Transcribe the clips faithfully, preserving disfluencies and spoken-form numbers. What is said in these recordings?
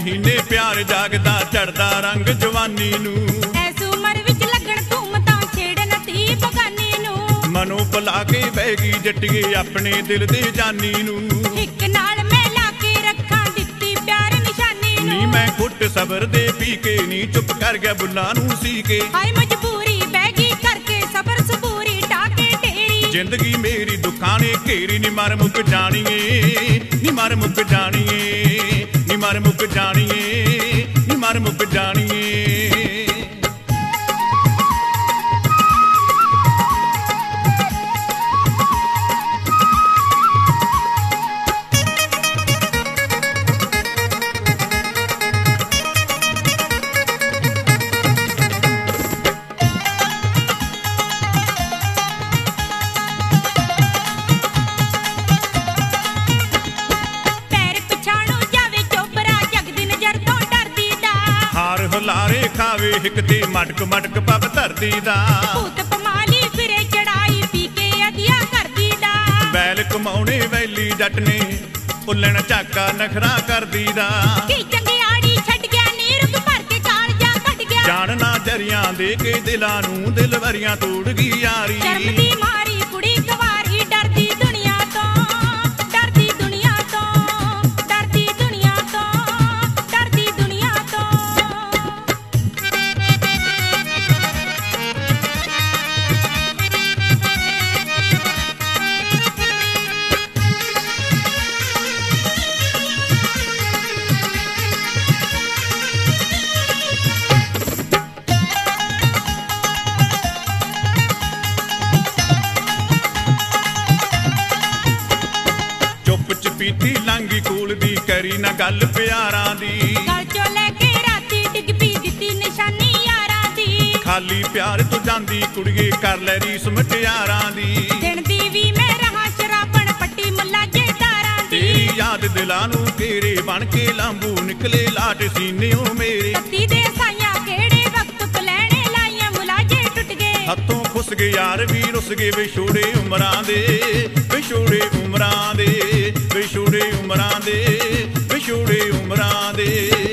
महीने प्यार जागदा चढ़दा रंग जवानी नू ऐस उमर विच लगण धूम तां छेड़न धी बगानी नू मनो भुला के बह गई जट्टिए अपने दिल दे जानी नू हिक नाल मैं ला के रखां दित्ती प्यार निशानी नू नी मैं घुट सबर दे पी के नी चुप कर गया बुल्ला नू सी के हाय मजबूरी बह गई करके सबर सबूरी टाके ढेरी जिंदगी मेरी दुखाने घेरी नी मर मुक जानिए नी मर मुक जानिए नी मर मुक जानिए नी मर मुक जानिए लारे खावे हिक ते मटक मटक पब धरती दा भूत पमाली फिरे चढ़ाई पी के अदिया करदी दा बैल कमाउने वैली जट ने उल्लण झाका नखरा करदी दा की चंगियाड़ी छड़ गया नीरुक भर के कार जा कट गया जानना जरियां दे के दिलां नू दिलवरियां तोड़ गई यारी शर्म दी मारी कुड़ी कवारी डरदी दुनिया तो डरदी दुनिया तो डरदी दुनिया तो डरदी दुनिया तो पीती लांगी कोल दी करी ना गल प्यारां दी गल चो लेके राती डिग पी दित्ती निशानी यारां दी खाली प्यार तो जांदी कुड़िए कर ले रीस मटियारां दी दिन दी वी मैं रहा शराबण पट्टी मुल्ला जे तारां दी तेरी याद दिलां नू घेरे बन के लांबू निकले लाट सीनेओ मेरे तत्ती दे साइयां केड़े वक्त पलैणे लाइयां मुलाजे टुट गए हत्थों खुस गए यार भी रुस गए विछोड़े उमरां दे विछोड़े उमरां दे विछोड़े उमरां दे विछोड़े उमरां दे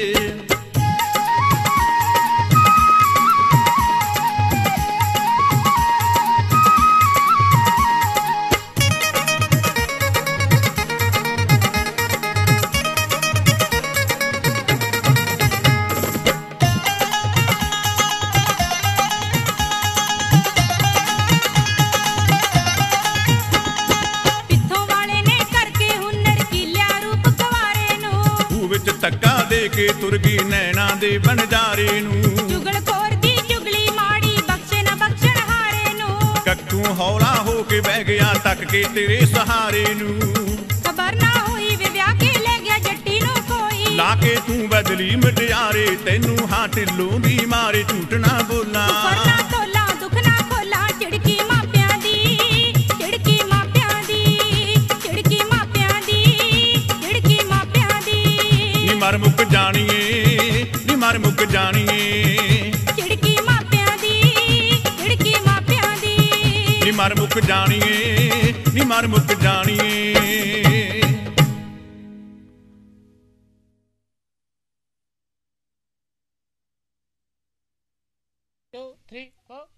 धक्का दे के तुर गई नैना दे बनजारे नू जुगल खोर दी जुगली माड़ी बख्शे ना बख्शण हारे नू कक्कू हौला हो के बह गया तक के तेरे सहारे नू खबर ना होई वे ब्याह के ले गया जट्टी नू कोई लाके तू बदली मटियारे तेनू हां ढिल्लों दी मारे झूठ ना बोला ना तोला दुख ना खोला चिड़की मापियां दी चिड़की मापियां दी चिड़की मापियां दी चिड़की मापियां दी नी मर मुक जानिए नी मर मुक जानिए चिड़की मापियां दी चिड़की मापियां दी नी मर मुक जानिए नी मर मुक जानिए two, three, four.